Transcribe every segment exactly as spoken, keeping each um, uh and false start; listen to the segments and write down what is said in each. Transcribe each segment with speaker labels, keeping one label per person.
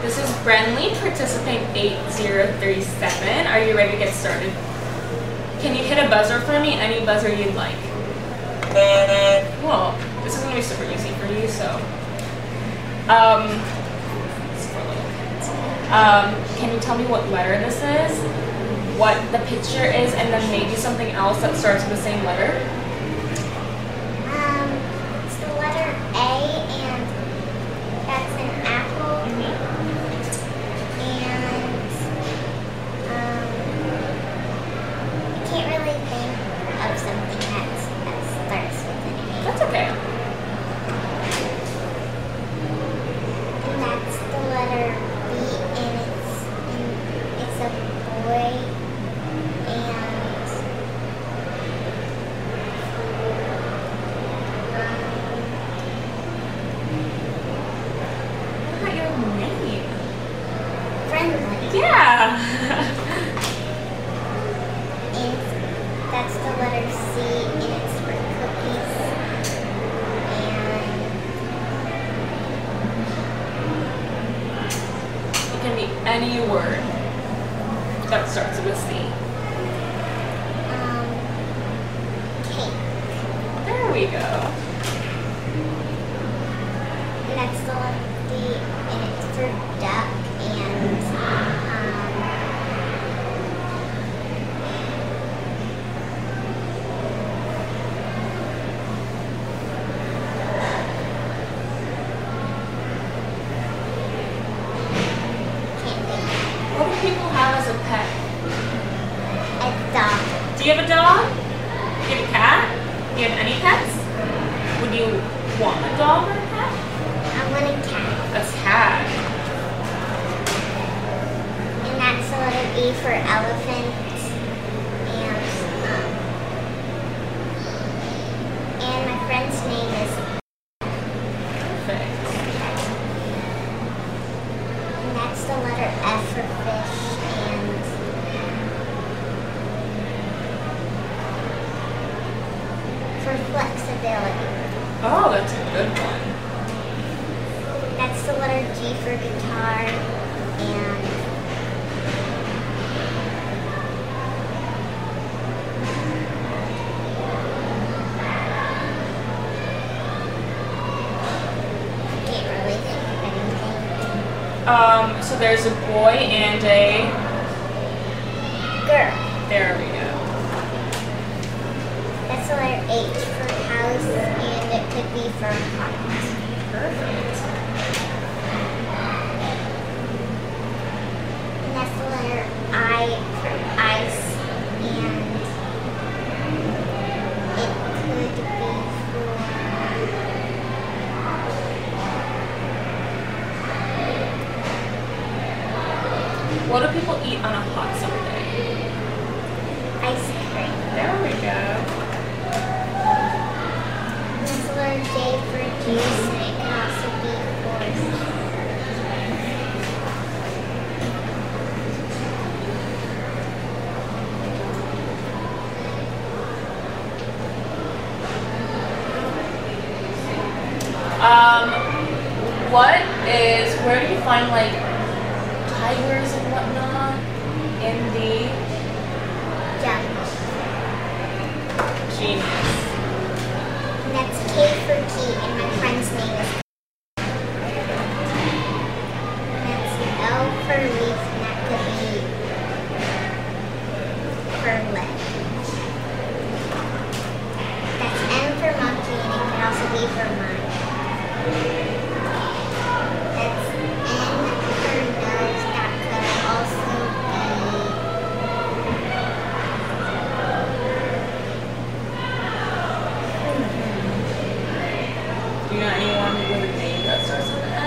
Speaker 1: This is Brenly, participant eight zero three seven. Are you ready to get started? Can you hit a buzzer for me? Any buzzer you'd like. Well, this is going to be super easy for you, so. Um, um, can you tell me what letter this is? What the picture is, and then maybe something else that starts with the same letter?
Speaker 2: Um, it's the letter A, and that's an apple.
Speaker 1: Mm-hmm.
Speaker 2: And um, I can't really think of something that's, that starts with an A.
Speaker 1: That's okay.
Speaker 2: And that's the letter B, and it's and it's a boy.
Speaker 1: Yeah.
Speaker 2: And that's the letter C, and it's for cookies. And
Speaker 1: it can be any word that starts with C.
Speaker 2: Um, cake.
Speaker 1: There we go.
Speaker 2: And that's the letter D, and it's for duck. And um, can't think.
Speaker 1: What do people have as a pet?
Speaker 2: A dog.
Speaker 1: Do you have a dog? Do you have a cat? Do you have any pets? Would you want a dog or a cat?
Speaker 2: I want a cat.
Speaker 1: A cat.
Speaker 2: That's the letter E for elephant, and um, and my friend's name is.
Speaker 1: Perfect.
Speaker 2: And that's the letter F for fish, and for flexibility.
Speaker 1: Oh, that's a good one.
Speaker 2: That's the letter G for guitar, and
Speaker 1: Um, so there's a boy and a
Speaker 2: girl.
Speaker 1: There we go.
Speaker 2: That's the letter H for house, and it could be for heart.
Speaker 1: Perfect.
Speaker 2: And that's the letter I for ice, and it could be for
Speaker 1: what do people eat on a hot summer day?
Speaker 2: ice cream.
Speaker 1: There we go.
Speaker 2: That's the letter J for juice, and it can also be for
Speaker 1: Um, what is, where do you find like tigers and whatnot in the
Speaker 2: jungle.
Speaker 1: Genius.
Speaker 2: And that's K for key, and my friend's name is. And that's L for leaf, and that could be for leg. That's M for monkey, and it can also be for mine. That's N for nose, that could also be.
Speaker 1: Do you know anyone with a name that starts with an N?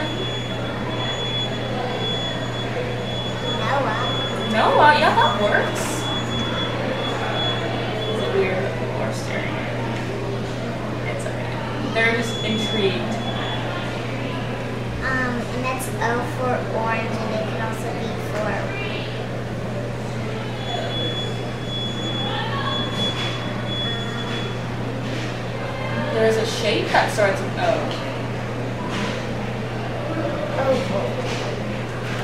Speaker 2: Noah.
Speaker 1: Noah, yeah, that works. Is it weird that people are staring at me? It's okay. They're just intrigued.
Speaker 2: Um, and that's O for orange, and it can also be for.
Speaker 1: There's a shape that starts with O.
Speaker 2: Oval.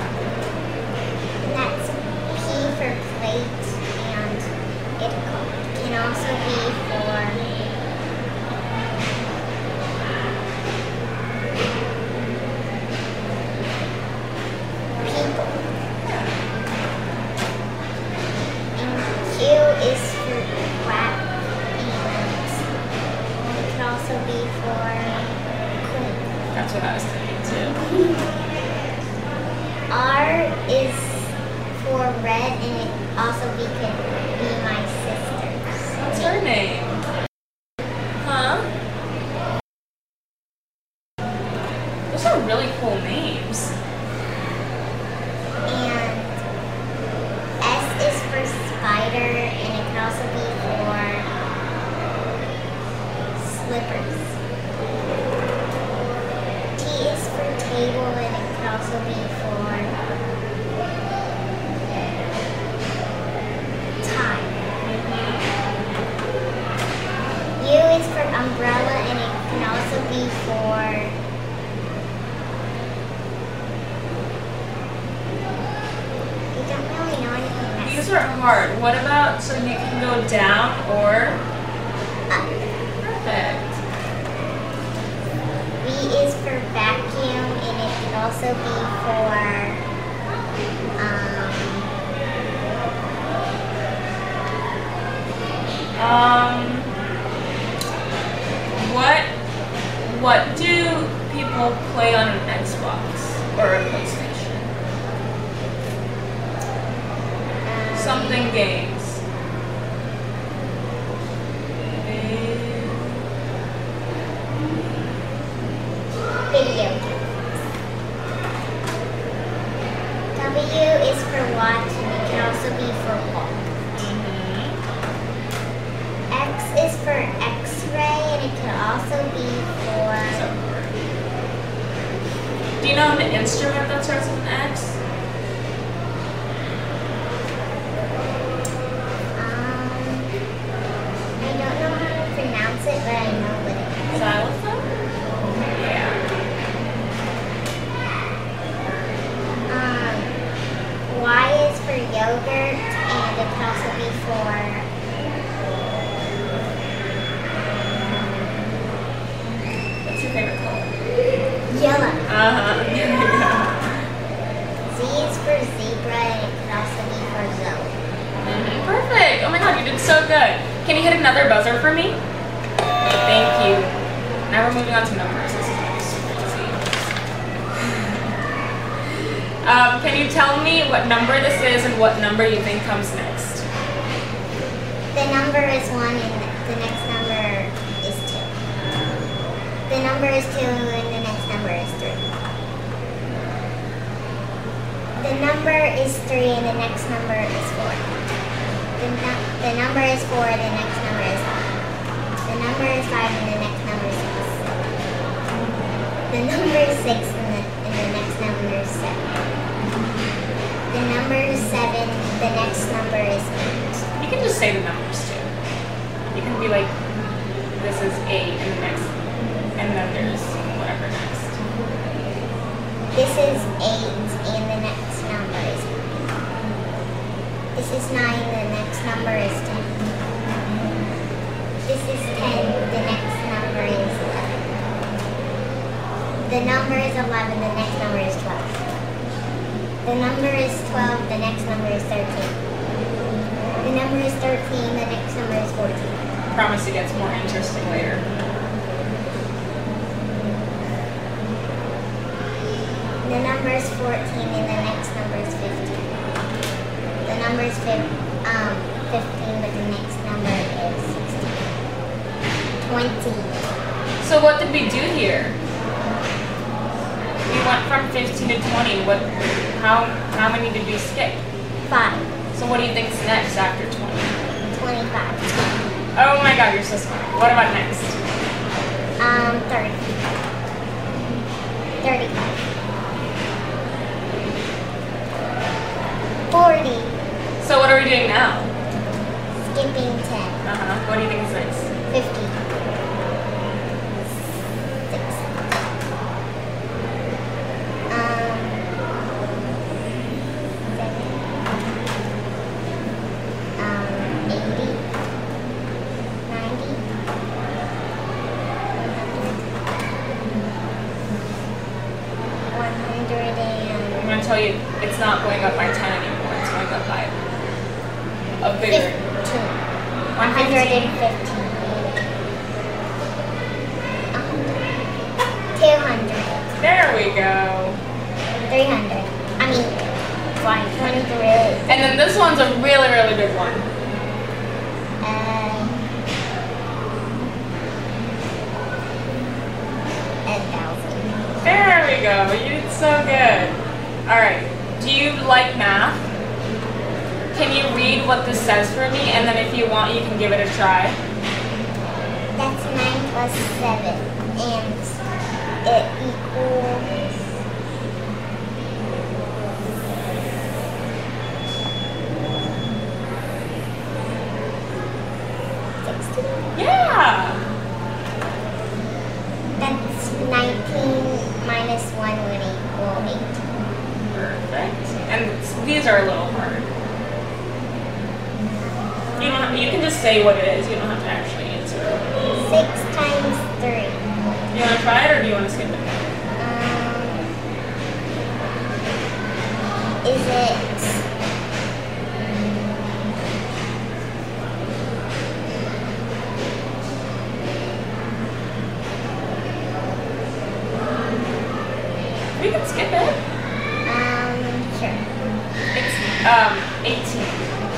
Speaker 1: That's what I was thinking too.
Speaker 2: R is for red, and it also be, could be my sister's.
Speaker 1: What's her name? Huh? Those are really cool names.
Speaker 2: And S is for spider, and it can also be for slippers. T is for table, and it can also be for tie. U is for umbrella, and it can also be for you don't really know anything else.
Speaker 1: These are hard. What about so you can go down or
Speaker 2: Up.
Speaker 1: perfect?
Speaker 2: V is for vacuum, and it can also be for um,
Speaker 1: Um, what what do people play on an Xbox or a PlayStation?
Speaker 2: um,
Speaker 1: Something games.
Speaker 2: video games. W is for watch, and it can also be for walk. X is for X-ray, and it can also be for
Speaker 1: Do you know an instrument that starts with an X?
Speaker 2: um, I don't know how to pronounce it, but I know what it is.
Speaker 1: Xylophone? Yeah.
Speaker 2: Um, Y is for yogurt, and it can also be for
Speaker 1: What's your favorite color?
Speaker 2: yellow.
Speaker 1: Uh-huh.
Speaker 2: Z is for zebra, and it can also be for Zoe.
Speaker 1: Mhm. Perfect. Oh my god, you did so good. Can you hit another buzzer for me? Thank you. Now we're moving on to numbers. This is super easy. Um, can you tell me what number this is and what number you think comes next?
Speaker 2: The number is one, and the next number is two. The number is two, and the next number is three. The number is three, and the next number is four. The, nu- the number is four, and the next number is five. The number is five, and the next number is six. The number is six, and the, and the next number is seven. The number is seven, the next number is eight.
Speaker 1: You can just say the numbers too. You can be like, this is eight, and the next, and then there's whatever next.
Speaker 2: This is eight, and the next number is nine. This is nine, the next number is ten. This is ten, the next number is eleven. The number is eleven, the next number is twelve. The number is twelve, the next number is thirteen. The number is thirteen, the next number is fourteen.
Speaker 1: I promise it gets more interesting later.
Speaker 2: The number is fourteen, and the next number is fifteen. The number is fif- um, fifteen, but the next number is sixteen. twenty.
Speaker 1: So what did we do here? We went from fifteen to twenty. What? How? How many did we skip?
Speaker 2: five.
Speaker 1: So what do you think's next after twenty?
Speaker 2: twenty-five.
Speaker 1: Oh my god, you're so smart. What about next?
Speaker 2: Um, thirty. thirty-five. forty.
Speaker 1: So what are we doing now?
Speaker 2: Skipping ten.
Speaker 1: Uh-huh. What do you think is next?
Speaker 2: fifty. sixty. Um, seventy. Um, eighty. ninety. one hundred. one hundred and
Speaker 1: I'm gonna tell you, it's not going up by ten anymore. It's going up by a bigger.
Speaker 2: fifteen.
Speaker 1: one
Speaker 2: one hundred
Speaker 1: fifteen.
Speaker 2: fifteen. two hundred.
Speaker 1: There we go.
Speaker 2: three hundred. I mean, fine, twenty-three.
Speaker 1: And then this one's a really, really big one.
Speaker 2: Um, a thousand.
Speaker 1: There we go. You did so good. All right. Do you like math? Can you read what this says for me? And then if you want, you can give it a try.
Speaker 2: That's nine plus seven. And it equals sixteen.
Speaker 1: Yeah.
Speaker 2: That's nineteen minus one would equal eight.
Speaker 1: Perfect. And it's- these are a little hard. You don't have, you can just say what it is. You don't have to actually answer.
Speaker 2: Six times three.
Speaker 1: Do you want to try it or do you want to skip it?
Speaker 2: Um, is it
Speaker 1: We can skip it.
Speaker 2: um sure.
Speaker 1: It's um eighteen.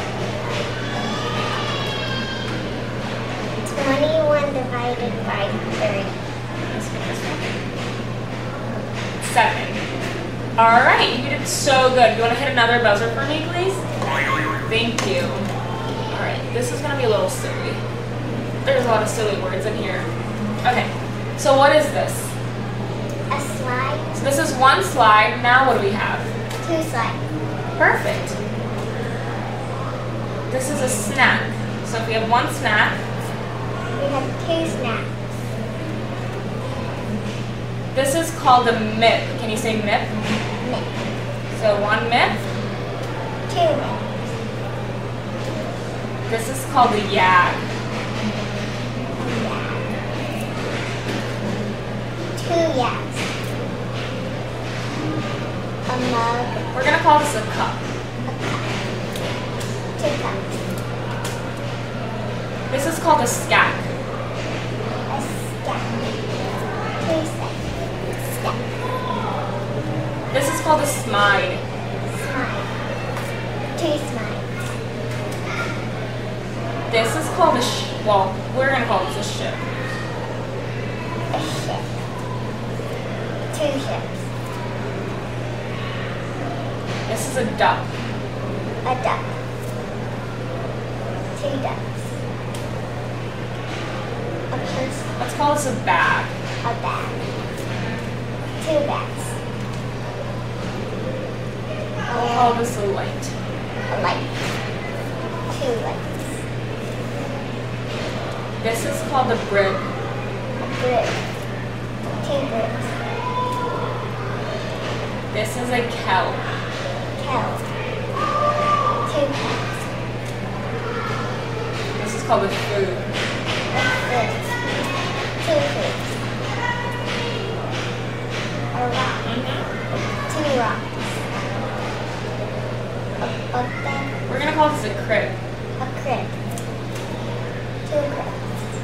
Speaker 2: Twenty-one divided by thirty.
Speaker 1: Let's skip this one. Seven. All right, you did so good. You want to hit another buzzer for me, please? Thank you. All right, this is gonna be a little silly. There's a lot of silly words in here. Okay, so what is this?
Speaker 2: A slide.
Speaker 1: So this is one slide. Now what do we have?
Speaker 2: Two slides.
Speaker 1: Perfect. This is a snack. So if we have one snack,
Speaker 2: We have two snacks.
Speaker 1: this is called a mip. Can you say mip?
Speaker 2: Mix.
Speaker 1: So one mip.
Speaker 2: Two mix.
Speaker 1: This is called a yag.
Speaker 2: Two yaks. A mug.
Speaker 1: We're gonna call this a cup.
Speaker 2: Two cups.
Speaker 1: This is called a stack.
Speaker 2: A stack. Two stacks. Stack.
Speaker 1: This is called a smide.
Speaker 2: Smile. Two smiles.
Speaker 1: This is called a sh- well, we're gonna call this a ship.
Speaker 2: A ship. Two ships.
Speaker 1: This is a duck.
Speaker 2: A duck. Two ducks. A person.
Speaker 1: Let's call this a bag.
Speaker 2: A bag. Two bags.
Speaker 1: We'll call this a light.
Speaker 2: A light. Two lights.
Speaker 1: This is called a brig.
Speaker 2: A brig. Two brigs.
Speaker 1: This is a kelp.
Speaker 2: Kettle. Two kettles.
Speaker 1: This is called a food.
Speaker 2: A food. Two foods. A rock. Two rocks. A, a bed.
Speaker 1: We're gonna call this a crib.
Speaker 2: A crib. Two cribs.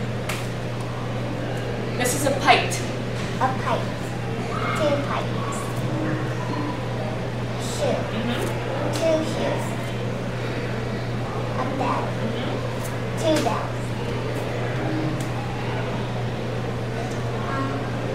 Speaker 1: This is a pint.
Speaker 2: A pipe. Two pipes. Shoe. Two shoes. A bell. Two bells. Um,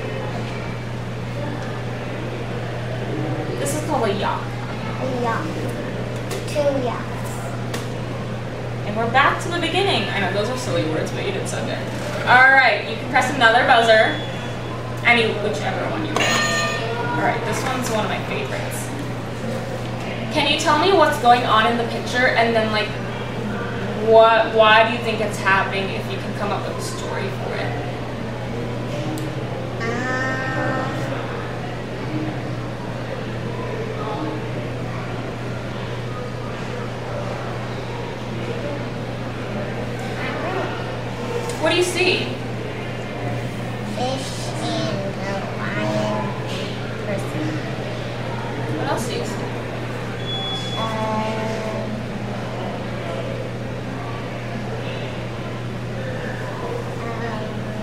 Speaker 1: This is called a yacht.
Speaker 2: a yacht. Two yachts.
Speaker 1: And we're back to the beginning. I know those are silly words, but you did so good. All right, you can press another buzzer. Any, whichever one you want. All right, this one's one of my favorites. Can you tell me what's going on in the picture, and then like, what? Why do you think it's happening? If you can come up with a story for it. What do you see?
Speaker 2: Fish and a lion person.
Speaker 1: What else do you see?
Speaker 2: Um, um,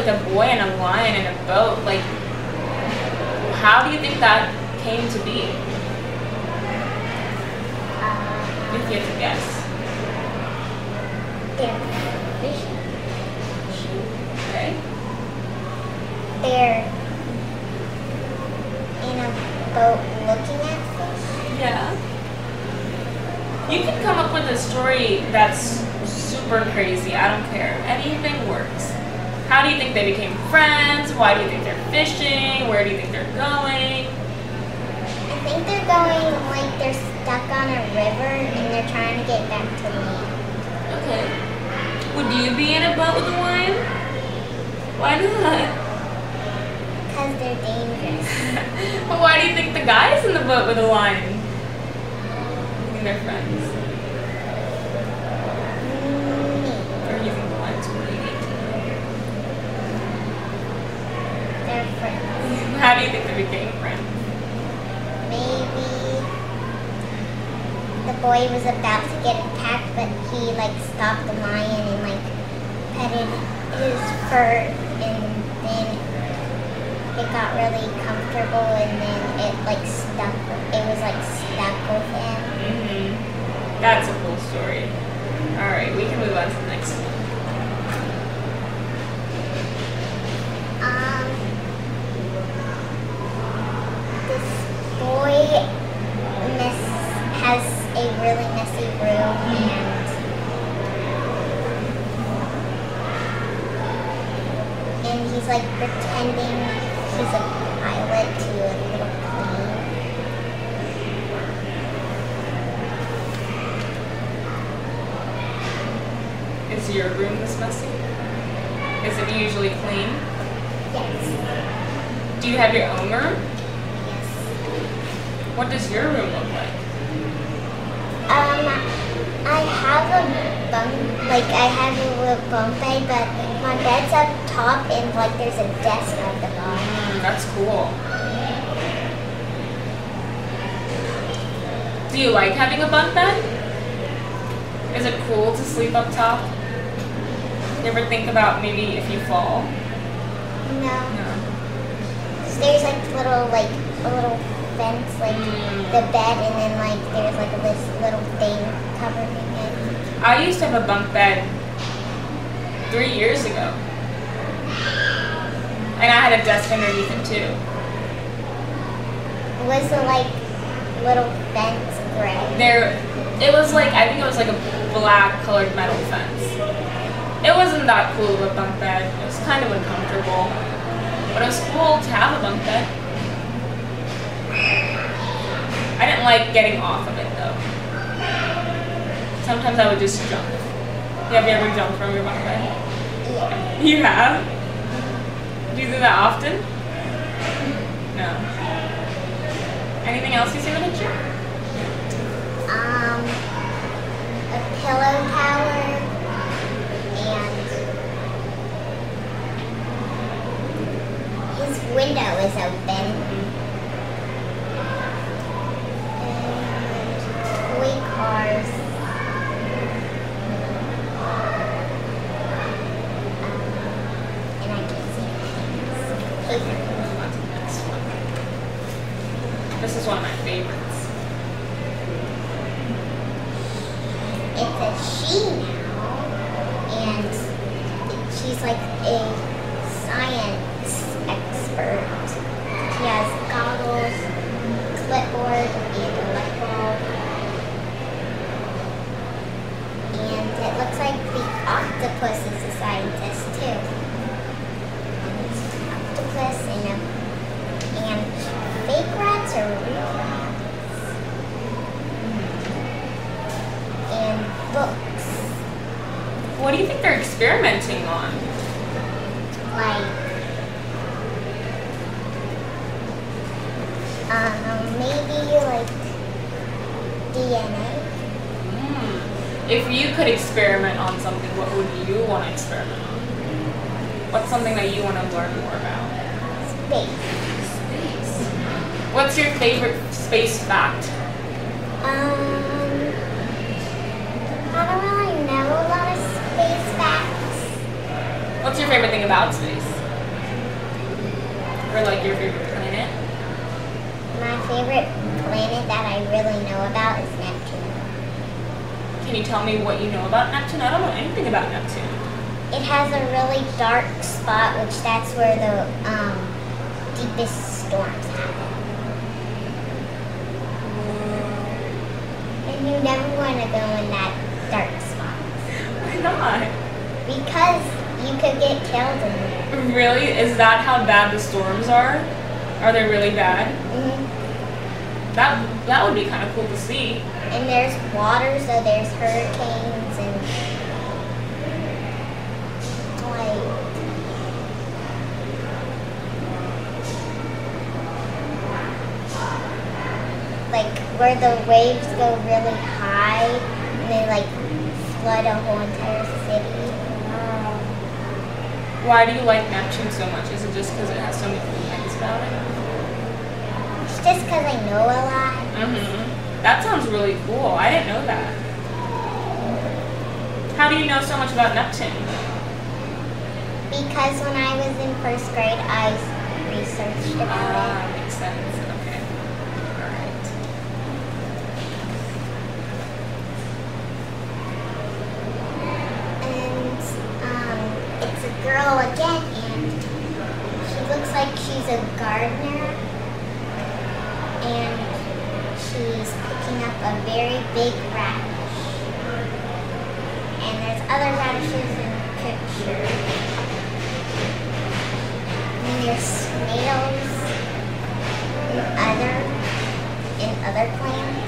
Speaker 1: like a boy and a lion in a boat. Like, how do you think that came to be?
Speaker 2: Uh,
Speaker 1: If you had to guess.
Speaker 2: they're fishing.
Speaker 1: Okay.
Speaker 2: They're in a boat looking at fish.
Speaker 1: Yeah. You can come up with a story that's super crazy. I don't care. Anything works. How do you think they became friends? Why do you think they're fishing? Where do you think they're going?
Speaker 2: I think they're going like they're stuck on a river and they're trying to get back to land.
Speaker 1: Okay. Would you be in a boat with a lion? Why not?
Speaker 2: Because they're dangerous.
Speaker 1: But why do you think the guy's in the boat with a lion? You think they're friends?
Speaker 2: Mm,
Speaker 1: Or you think the lion's really neat?
Speaker 2: they're friends.
Speaker 1: How do you think they became friends?
Speaker 2: Maybe the boy was about to get attacked, but he like stopped the lion and like petted his fur, and then it got really comfortable, and then it like stuck. It was like stuck with him.
Speaker 1: Mm-hmm. That's a cool story. All right, we can move on to the next one.
Speaker 2: Um, this boy miss has a really messy room, and and he's like pretending he's a pilot to a little plane.
Speaker 1: Is your room this messy? Is it usually clean?
Speaker 2: Yes.
Speaker 1: Do you have your own room?
Speaker 2: Yes.
Speaker 1: What does your room look like?
Speaker 2: Um, I have a bunk, like I have a little bunk bed, but my bed's up top and like there's a desk at the bottom.
Speaker 1: Mm, that's cool. Do you like having a bunk bed? Is it cool to sleep up top? You ever think about maybe if you fall?
Speaker 2: No.
Speaker 1: No.
Speaker 2: So there's like little, like a little fence, like the bed, and then like there's like this little thing covering it.
Speaker 1: I used to have a bunk bed three years ago. And I had a desk underneath it too.
Speaker 2: Was the like little fence gray?
Speaker 1: There, it was like, I think it was like a black colored metal fence. It wasn't that cool of a bunk bed. It was kind of uncomfortable. But it was cool to have a bunk bed. I didn't like getting off of it though. Sometimes I would just jump. Have you ever jumped from your bunk bed?
Speaker 2: Yeah.
Speaker 1: You have? Do you do that often? No. Anything else you see in the picture?
Speaker 2: Um, a pillow tower, and his window is open, and toy cars. And I can see paper.
Speaker 1: Move on to the next one. This is one of my favorites.
Speaker 2: It's a she now, and she's like a science expert. She has goggles, clipboard, and a light bulb. And it looks like the octopus is a scientist too. And it's an octopus and a, and fake rats or real rats. And books,
Speaker 1: What do you think they're experimenting on?
Speaker 2: like um, maybe like D N A.
Speaker 1: Hmm. If you could experiment on something, what would you want to experiment on? What's something that you want to learn more about?
Speaker 2: Space.
Speaker 1: Space. What's your favorite space fact?
Speaker 2: Um, I don't really know a lot of space facts.
Speaker 1: What's your favorite thing about space? Or like your favorite planet?
Speaker 2: My favorite planet that I really know about is Neptune.
Speaker 1: Can you tell me what you know about Neptune? I don't know anything about Neptune.
Speaker 2: It has a really dark spot, which that's where the um, deepest storms happen. And you never want to go in that dark spot.
Speaker 1: Why not?
Speaker 2: Because you could get killed in there.
Speaker 1: Really? Is that how bad the storms are? Are they really bad?
Speaker 2: Mm-hmm.
Speaker 1: That that would be kind of cool to see.
Speaker 2: And there's water, so there's hurricanes and like like where the waves go really high and they like flood a whole entire city.
Speaker 1: Why do you like Neptune so much? Is it just because it has so many cool things about it?
Speaker 2: It's just because I know a lot.
Speaker 1: Mm-hmm. That sounds really cool. I didn't know that. How do you know so much about Neptune?
Speaker 2: Because when I was in first grade, I researched about
Speaker 1: Ah,
Speaker 2: it.
Speaker 1: makes sense. Okay. All right.
Speaker 2: And um, it's a girl again, and she looks like she's a gardener, and she's picking up a very big radish. And there's other radishes in the picture. And there's snails and other and other plants.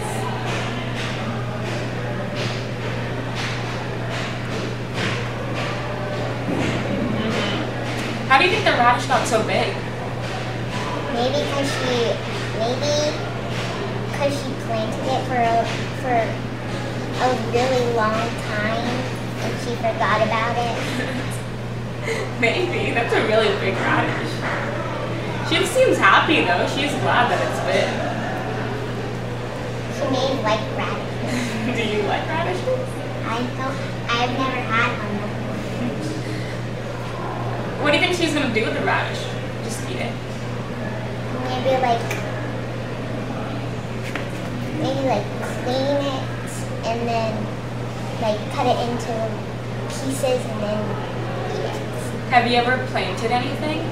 Speaker 1: How do you think the radish got so big?
Speaker 2: Maybe because she, maybe because she planted it for a, for a really long time and she forgot about it.
Speaker 1: Maybe. That's a really big radish. She seems happy though. She's glad that it's big.
Speaker 2: She may like radishes.
Speaker 1: Do you like radishes?
Speaker 2: I don't. I've never had one before.
Speaker 1: What do you think she's gonna do with the radish? Just eat it.
Speaker 2: Maybe like, maybe like clean it and then like cut it into pieces and then eat it.
Speaker 1: Have you ever planted anything?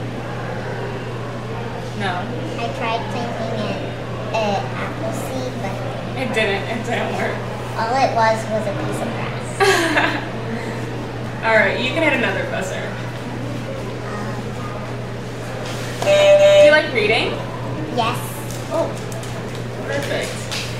Speaker 1: No.
Speaker 2: I tried planting an uh, apple seed, but
Speaker 1: It didn't. It didn't work.
Speaker 2: all it was was a piece of grass.
Speaker 1: Alright, you can hit another buzzer.
Speaker 2: Um,
Speaker 1: Do you like reading?
Speaker 2: yes.
Speaker 1: Oh, perfect.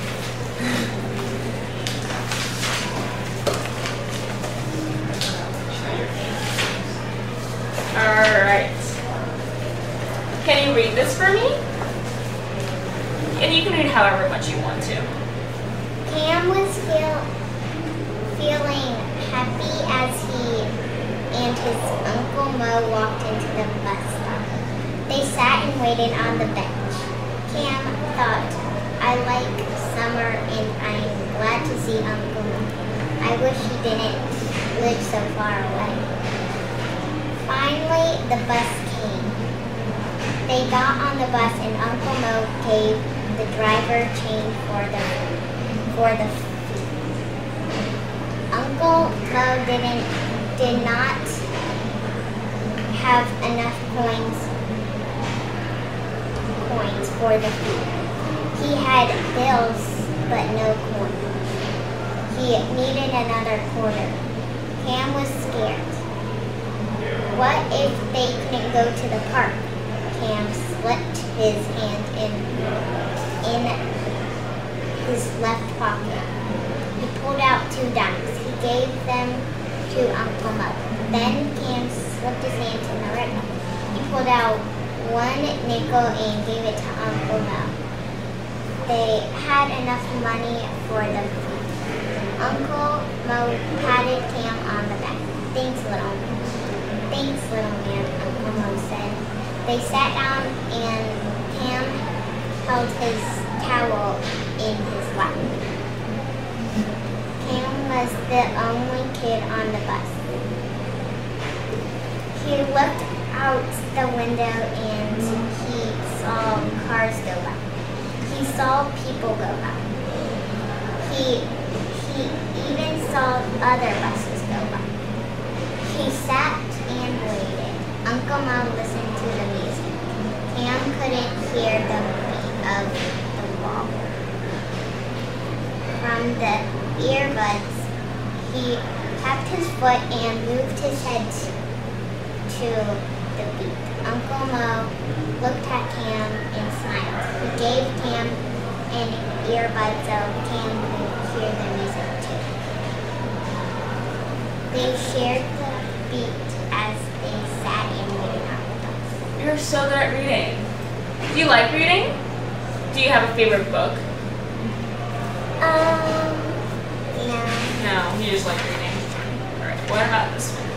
Speaker 1: Alright. Can you read this for me? And you can read however much you want to.
Speaker 2: Cam was feel, feeling happy as he and his Uncle Mo walked into the bus stop. They sat and waited on the bench. Cam thought, I like summer and I'm glad to see Uncle Mo. I wish he didn't live so far away. Finally, the bus came. They got on the bus and Uncle Mo gave the driver change for the for the fee. Uncle Mo didn't did not have enough coins coins for the fee. He had bills but no coins. He needed another quarter. Cam was scared. What if they couldn't go to the park? Cam slipped his hand in in his left pocket. He pulled out two dimes. He gave them to Uncle Mo. Then Cam slipped his hand in the right pocket. He pulled out one nickel and gave it to Uncle Mo. They had enough money for the food. Uncle Mo patted Cam on the back. Thanks, little man. Thanks, little man, Uncle Mo said. They sat down and Cam held his towel in his lap. Cam was the only kid on the bus. He looked out the window and he saw people go by. He, he even saw other buses go by. He sat and waited. Uncle Mo listened to the music. Cam couldn't hear the beat of the wall. From the earbuds, he tapped his foot and moved his head to the beat. Uncle Mo looked at Cam and smiled. He gave Cam an earbud so Cam could hear the music too. They shared the beat as they sat and waited on the bus.
Speaker 1: You're so good at reading. Do you like reading? Do you have a favorite book?
Speaker 2: Um, no.
Speaker 1: No, you just like reading. Alright, what about this one?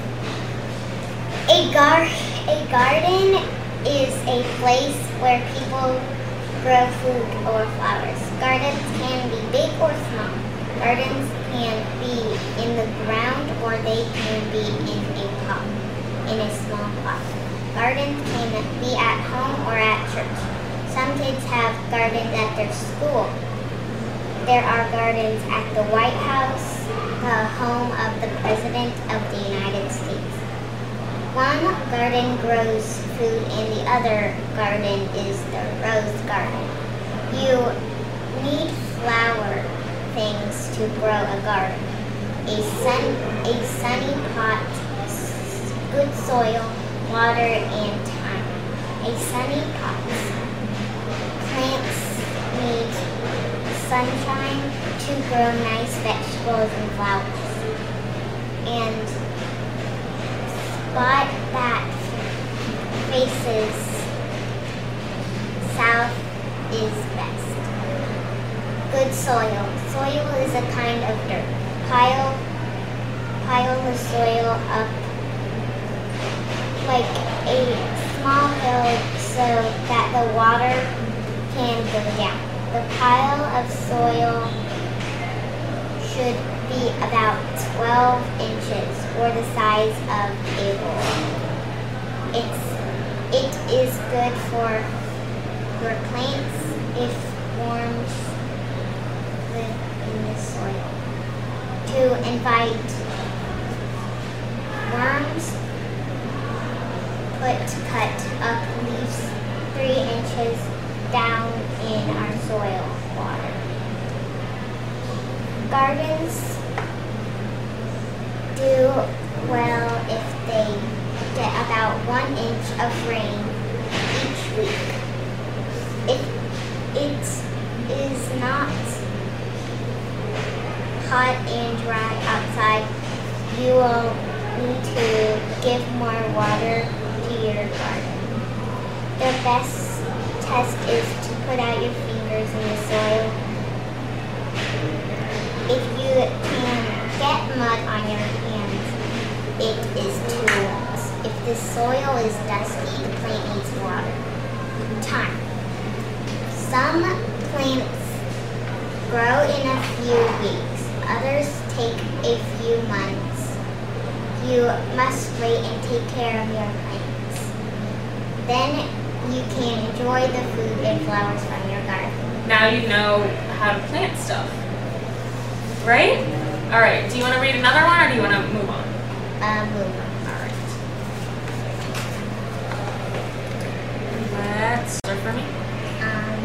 Speaker 2: A gar a garden is a place where people grow food or flowers. Gardens can be big or small. Gardens can be in the ground or they can be in a pot, in a small pot. Gardens can be at home or at church. Some kids have gardens at their school. There are gardens at the White House, the home of the President of the United States. One garden grows food and the other garden is the rose garden. You need flower things to grow a garden. A, sun, a sunny pot, good soil, water, and time. A sunny pot. Plants need sunshine to grow nice vegetables and flowers. And spot that faces south is best. Good soil. Soil is a kind of dirt. Pile, pile the soil up like a small hill so that the water can go down. The pile of soil should be about twelve inches or the size of a roll. It's, it is good for your plants if worms live in the soil. To invite worms, put cut up leaves three inches down in our soil water. Gardens do well if they get about one inch of rain each week. If it is not hot and dry outside, you will need to give more water to your garden. The best test is to put out your fingers in the soil. If you can get mud on your hands, it is too wet. If the soil is dusty, the plant needs water. Time. Some plants grow in a few weeks. Others take a few months. You must wait and take care of your plants. Then you can enjoy the food and flowers from your garden.
Speaker 1: Now you know how to plant stuff. Right? Alright, do you want to read another one or do you want to move on?
Speaker 2: Uh, move on.
Speaker 1: Alright. Let's start for me.
Speaker 2: Um,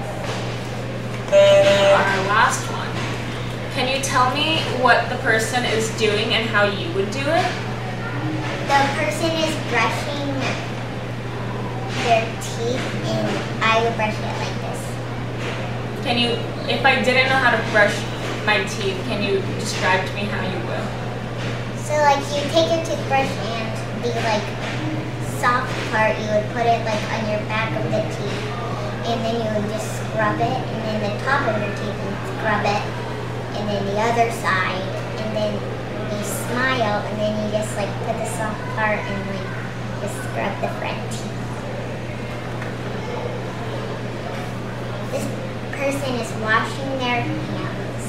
Speaker 1: Our last one. Can you tell me what the person is doing and how you would do it?
Speaker 2: the person is brushing their teeth and I would brush it like this.
Speaker 1: Can you, if I didn't know how to brush my teeth, can you describe to me how you would?
Speaker 2: So like you take your toothbrush and the like soft part, you would put it like on your back of the teeth and then you would just scrub it, and then the top of your teeth and scrub it, and then the other side, and then you smile, and then you just like put the soft part and like just scrub the front teeth. This person is washing their hands,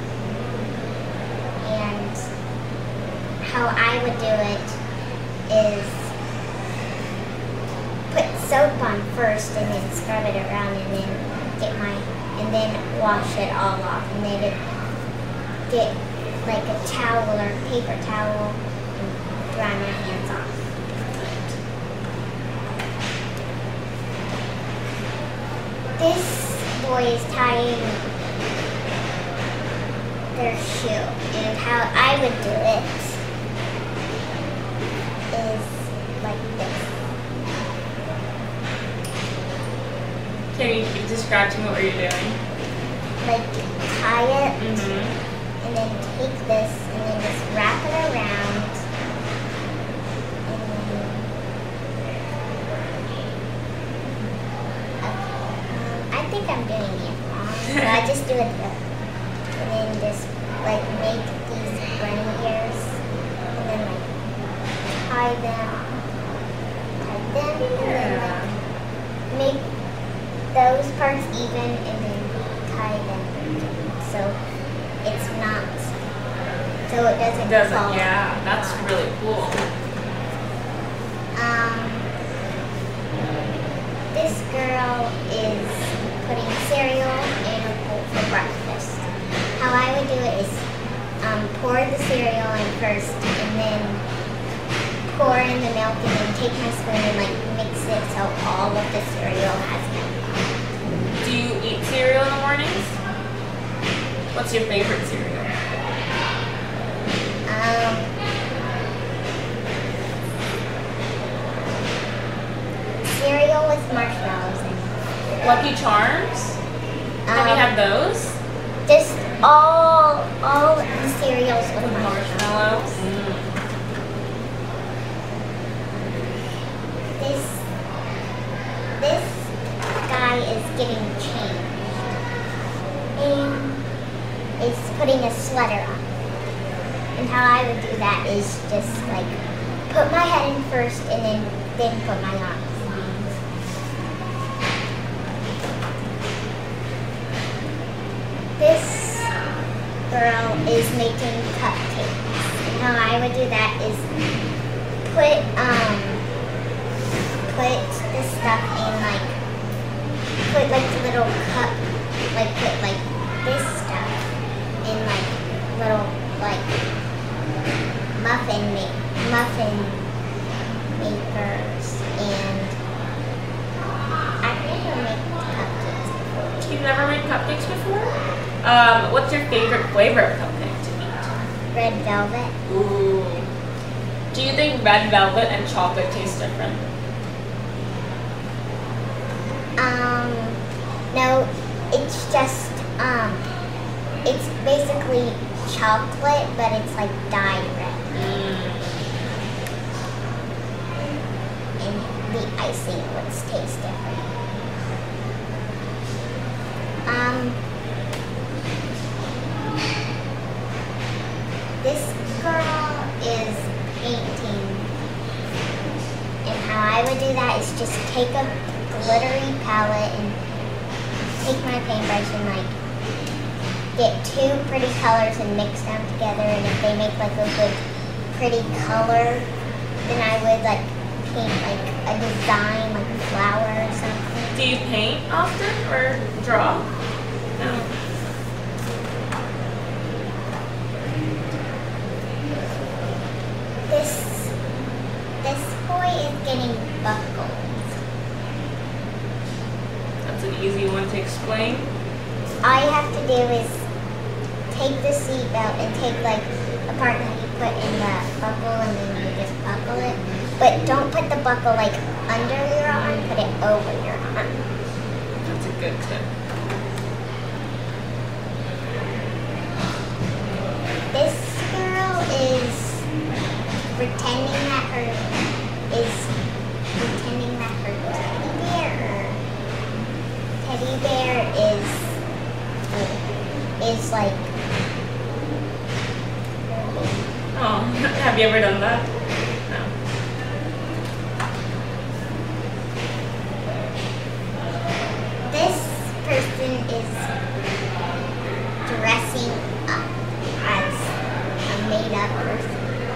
Speaker 2: and how I would do it is put soap on first and then scrub it around and then get my, and then wash it all off, and then it, get like a towel or paper towel and dry my hands off. This boy is tying their shoe, and how I would do it is like this.
Speaker 1: Can you describe to me what you're doing?
Speaker 2: Like tie it,
Speaker 1: Mm-hmm.
Speaker 2: and then take this, and then just wrap it around, and then okay. Um, I think I'm doing it wrong, so I just do it the and then just like make these bunny ears, and then like tie them, tie them, and then like make those parts even, and then tie them so it's not, so it doesn't,
Speaker 1: It doesn't,
Speaker 2: fall.
Speaker 1: yeah. That's really cool.
Speaker 2: Um, this girl is putting cereal in a bowl for breakfast. How I would do it is um, pour the cereal in first, and then pour in the milk, and then take my spoon and like mix it so all of the cereal has milk.
Speaker 1: Do you eat cereal in the mornings? What's your favorite cereal?
Speaker 2: Um, cereal with marshmallows in it.
Speaker 1: Lucky Charms? Have you
Speaker 2: Um,
Speaker 1: had those?
Speaker 2: Just all all the cereals with marshmallows.
Speaker 1: Marshmallows? Mm.
Speaker 2: This this guy is getting changed and is putting a sweater on. And how I would do that is just like put my head in first, and then then put my arms. This girl is making cupcakes. And how I would do that is put um put the stuff in like put like the little cup, like put like this stuff in like little like muffin make muffin makers, and I've never made cupcakes before.
Speaker 1: You've never made cupcakes before? Um, what's your favorite flavor of cupcake to eat?
Speaker 2: Red velvet.
Speaker 1: Ooh. Do you think red velvet and chocolate taste different?
Speaker 2: Um, no, it's just, um, it's basically chocolate, but it's like dyed red.
Speaker 1: Mm.
Speaker 2: And the icing would taste different. Um, this girl is painting, and how I would do that is just take a glittery palette and take my paintbrush and like get two pretty colors and mix them together, and if they make like a good pretty color, then I would like paint like a design, like a flower or something.
Speaker 1: Do you paint often or draw? No.
Speaker 2: This this boy is getting buckled.
Speaker 1: That's an easy one to explain.
Speaker 2: All you have to do is take the seat belt and take like a part that you put in the buckle, and then you just buckle it. But don't put the buckle like under your arm, put it over your arm.
Speaker 1: That's a good tip.
Speaker 2: This girl is pretending that her is pretending that her teddy bear teddy bear is is like
Speaker 1: Oh, have you ever done that? No.
Speaker 2: this person is dressing up as a made up person.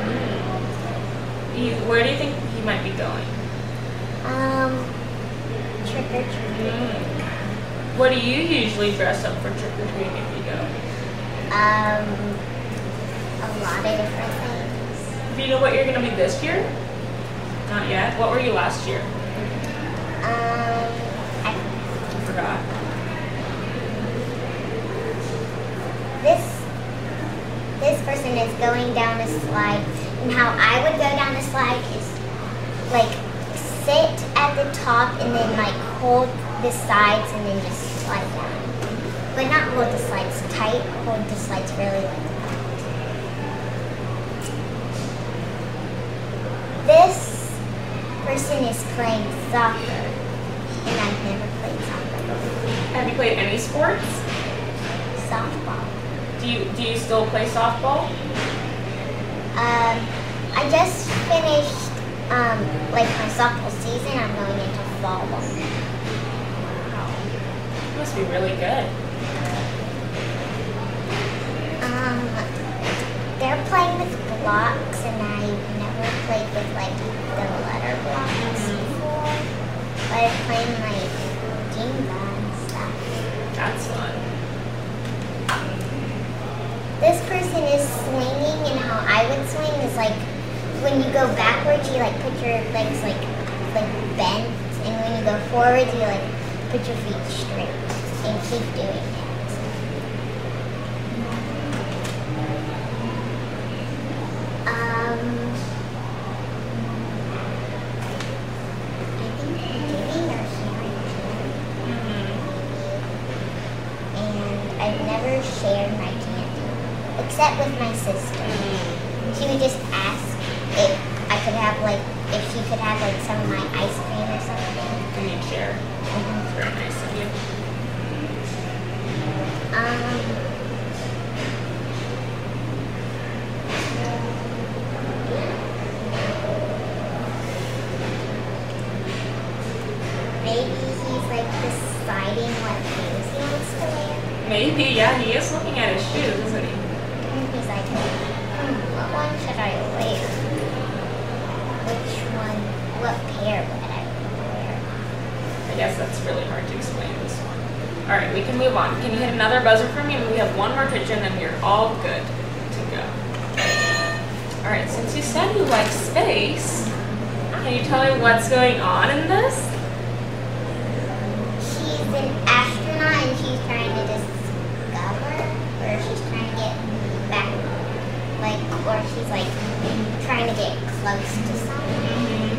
Speaker 1: You, where do you think he might be going?
Speaker 2: Um trick or treat.
Speaker 1: Mm. What do you usually dress up for trick or treating if you go?
Speaker 2: Um, a lot of different things.
Speaker 1: Do you know what you're gonna be this year? Not yet. What were you last year?
Speaker 2: Um, I,
Speaker 1: I forgot.
Speaker 2: this this person is going down a slide, and how I would go down the slide is like sit at the top and then like hold the sides and then just slide down. But not hold the slides tight, hold the slides really like that. This person is playing soccer, and I've never played soccer before.
Speaker 1: Have you played any sports?
Speaker 2: Softball.
Speaker 1: Do you do you still play softball?
Speaker 2: Um, I just finished um, like my softball season. I'm going into fall ball.
Speaker 1: Wow. You must be really good.
Speaker 2: Um, they're playing with blocks, and I've never played with like the letter blocks before. But I've played like Jenga and stuff.
Speaker 1: That's fun.
Speaker 2: This person is swinging, and how I would swing is like when you go backwards, you like put your legs like like bent, and when you go forward, you like put your feet straight and keep doing it. Um, I think giving or sharing candy,
Speaker 1: Mm-hmm.
Speaker 2: and I've never shared my candy except with my sister. She would just ask if I could have like, if she could have like some of my ice cream or something.
Speaker 1: Can you share? It's very nice of you.
Speaker 2: Um, maybe he's like deciding what shoes he wants to wear.
Speaker 1: Maybe, yeah, he is looking at his shoes, isn't he?
Speaker 2: And he's like, hmm, what one should I wear? Which one, what pair would I wear?
Speaker 1: I guess that's really hard to explain this one. Alright, we can move on. Can you hit another buzzer for me? We have one more picture and then you're all good to go. Alright, since you said you like space, can you tell me what's going on in this?
Speaker 2: She's an astronaut and she's trying to discover, or she's trying to get back, like, or she's like trying to get close to something.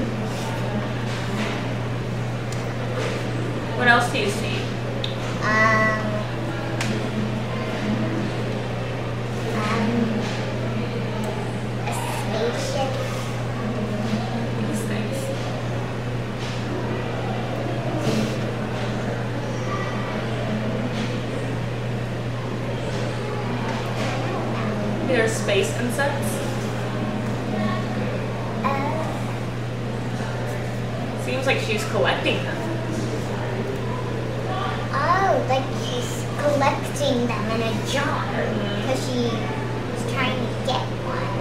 Speaker 1: What else do you see?
Speaker 2: Um, um, a spaceship.
Speaker 1: These things. They're space insects.
Speaker 2: Uh,
Speaker 1: Seems like she's collecting them.
Speaker 2: oh, like she's collecting them in a jar because she's trying to get one.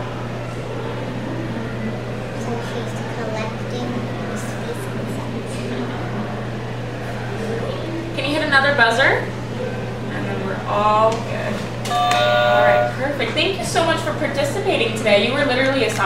Speaker 2: So she's collecting space insects.
Speaker 1: Can you hit another buzzer? And then we're all good. Alright, perfect. Thank you so much for participating today. You were literally a